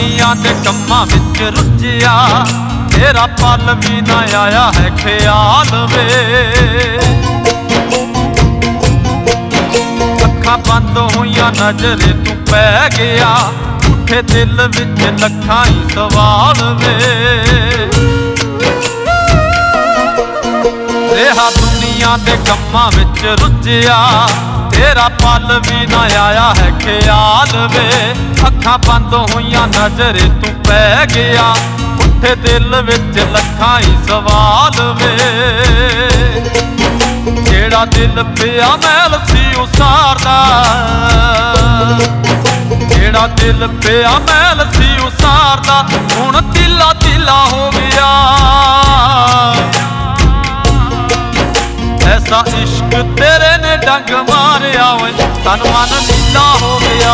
ਦੁਨੀਆ ਦੇ ਕੰਮਾਂ ਵਿੱਚ ਰੁੱਝਿਆ, ਤੇਰਾ ਪਲ ਵੀ ਨਾ ਆਇਆ ਹੈ ਖਿਆਲ ਵੇ। ਅੱਖਾਂ ਬੰਦ ਹੋਈਆਂ ਨਜ਼ਰੇ ਤੂੰ ਪੈ ਗਿਆ, ਉੱਠੇ ਦਿਲ ਵਿੱਚ ਲੱਖਾਂ ਹੀ ਸਵਾਲ ਵੇ। ਰਿਹਾ ਦੁਨੀਆ ਦੇ ਕੰਮਾਂ ਵਿੱਚ ਰੁੱਝਿਆ, ਤੇਰਾ ਪਲ ਵੀ ਨਾ ਆਇਆ ਹੈ ਖਿਆਲ ਵੇ। ਅੱਖਾਂ ਬੰਦ ਹੋਈਆਂ ਨਜ਼ਰੇ ਤੂੰ ਪੈ ਗਿਆ, ਉੱਠੇ ਦਿਲ ਵਿੱਚ ਲੱਖਾਂ ਹੀ ਸਵਾਲ ਵੇ। ਜਿਹੜਾ ਦਿਲ ਪਿਆ ਮੈਲ ਸੀ ਉਸਾਰਦਾ, ਜਿਹੜਾ ਦਿਲ ਪਿਆ ਮੈਲ ਸੀ ਉਸਾਰਦਾ, ਹੁਣ ਤਿਲਾ ਤਿਲਾ ਹੋ ਗਿਆ। ਐਸਾ ਇਸ਼ਕ ਤੇਰੇ ਨੇ ਡੰਗ ਮਾਰਿਆ ਓਏ, ਤਨ ਮਨ ਨੀਲਾ ਹੋ ਗਿਆ।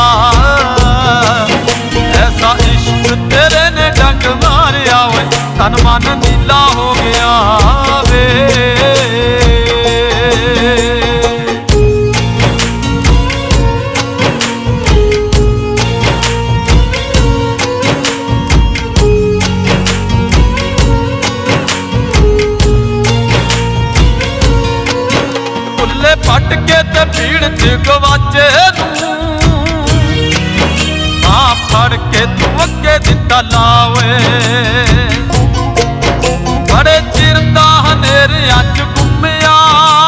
ਐਸਾ ਇਸ਼ਕ ਤੇਰੇ ਨੇ ਡੰਗ ਮਾਰਿਆ ਓਏ, ਤਨ ਮਨ ਨੀਲਾ ਹੋ ਗਿਆ ਵੇ। ਪੱਟ ਕੇ ਤੇ ਭੀੜ ਚ ਗਵਾਚੇ ਨੂੰ, ਹਾਂ ਫੜ ਕੇ ਤੂੰ ਅੱਗੇ ਦਿੱਤਾ ਲਾਵੇ। ਬੜੇ ਚਿਰ ਦਾ ਹਨੇਰਿਆਂ ਚ ਗੁੰਮਿਆ,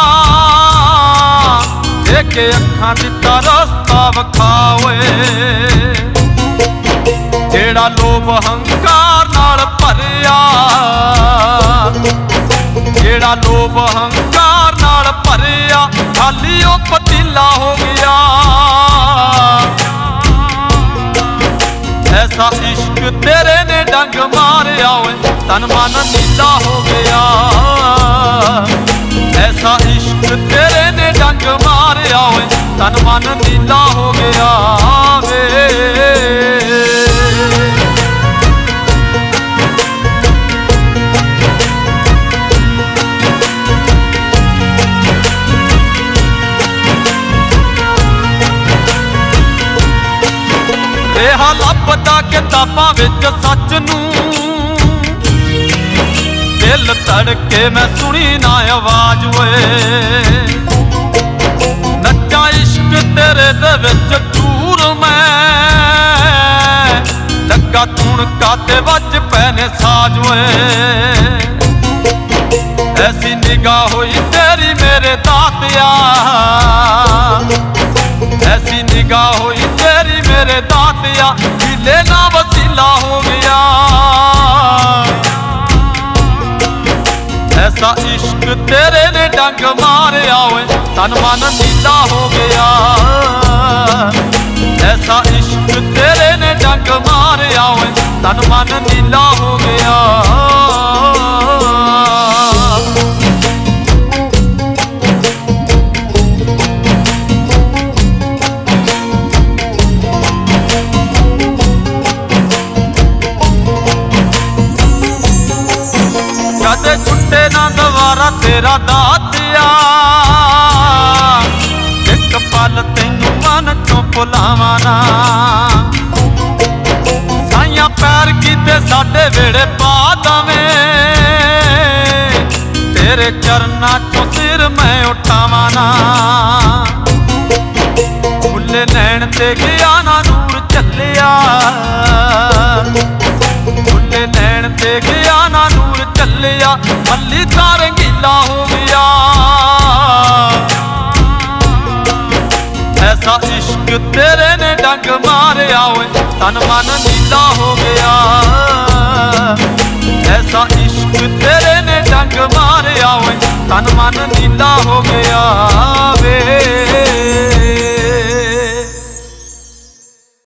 ਦੇਖ ਕੇ ਅੱਖਾਂ ਦਿੱਤਾ ਰਸਤਾ ਵਿਖਾਵੇ। ਜਿਹੜਾ ਲੋਭ ਹੰਕਾਰ ਨਾਲ ਭਰਿਆ, ਜਿਹੜਾ ਲੋਭ ਹੰਕਾਰ ਨਾਲ ਭਰਿਆ, ਖਾਲੀ ਉਹ ਪਤੀਲਾ ਹੋ ਗਿਆ। ਐਸਾ ਇਸ਼ਕ ਤੇਰੇ ਨੇ ਡੰਗ ਮਾਰਿਆ ਓਏ, ਤਨ ਮਨ ਨੀਲਾ ਹੋ ਗਿਆ। ਐਸਾ ਇਸ਼ਕ ਤੇਰੇ ਨੇ ਡੰਗ ਮਾਰਿਆ ਓਏ, ਤਨ ਮਨ ਨੀਲਾ ਹੋ ਗਿਆ ਵੇ। ਰਿਹਾ ਲੱਭਦਾ ਕਿਤਾਬਾਂ ਵਿੱਚ ਸੱਚ ਨੂੰ, ਦਿਲ ਧੜਕੇ ਮੈਂ ਸੁਣੀ ਨਾ ਆਵਾਜ਼ ਓਏ। ਨੱਚਾਂ ਇਸ਼ਕ ਤੇਰੇ ਦੇ ਵਿੱਚ ਚੂਰ ਮੈਂ, ਲੱਗਾ ਧੁਣਕਾ ਤੇ ਵੱਜ ਪੈ ਨੇ ਸਾਜ਼ ਓਏ। ਐਸੀ ਨਿਗਾਹ ਹੋਈ ਤੇਰੀ ਮੇਰੇ ਦਾਤਿਆ, ਐਸੀ ਨਿਗਾਹ ਹੋਈ ਤੇਰੀ ਮੇਰੇ ਦਾਤਿਆ, ਹੀਲੇ ਨਾ ਵਸੀਲਾ ਹੋ ਗਿਆ। ਐਸਾ ਇਸ਼ਕ ਤੇਰੇ ਨੇ ਡੰਗ ਮਾਰਿਆ ਓਏ, ਤਨ ਮਨ ਨੀਲਾ ਹੋ ਗਿਆ। ਐਸਾ ਇਸ਼ਕ ਤੇਰੇ ਨੇ ਡੰਗ ਮਾਰਿਆ ਓਏ, ਤਨ ਮਨ ਨੀਲਾ ਹੋ ਗਿਆ। ਕਦੇ ਛੁੱਟੇ ਨਾ ਦੁਬਾਰਾ ਤੇਰਾ ਦਾਤਿਆ, ਇੱਕ ਪਲ ਤੈਨੂੰ ਮਨ ਚੋਂ ਭੁਲਾਵਾਂ ਨਾ। ਸਾਈਆਂ ਪੈਰ ਕੀਤੇ ਸਾਡੇ ਵੇੜੇ ਪਾ ਦਵੇਂ, ਤੇਰੇ ਚਰਨਾਂ ਚੋਂ ਸਿਰ ਮੈਂ ਉਠਾਵਾਂ ਨਾ। ਫੁੱਲੇ ਨੈਣ ਤੇ ਗਿਆ ਨਾ ਨੂਰ ਚੱਲਿਆ, ਫੁੱਲੇ ਨੈਣ ਤੇ ਗਿਆ ਨਾ ਨੂਰ ਚੱਲਿਆ, ਮੱਲੀ ਤਾਂ ਰੰਗੀਲਾ ਹੋ ਗਿਆ। ਐਸਾ ਇਸ਼ਕ ਤੇਰੇ ਨੇ ਡੰਗ ਮਾਰਿਆ ਓਏ, ਤਨ ਮਨ ਨੀਲਾ ਹੋ ਗਿਆ। ਐਸਾ ਇਸ਼ਕ ਤੇਰੇ ਨੇ ਡੰਗ ਮਾਰਿਆ ਓਏ, ਤਨ ਮਨ ਨੀਲਾ ਹੋ ਗਿਆ।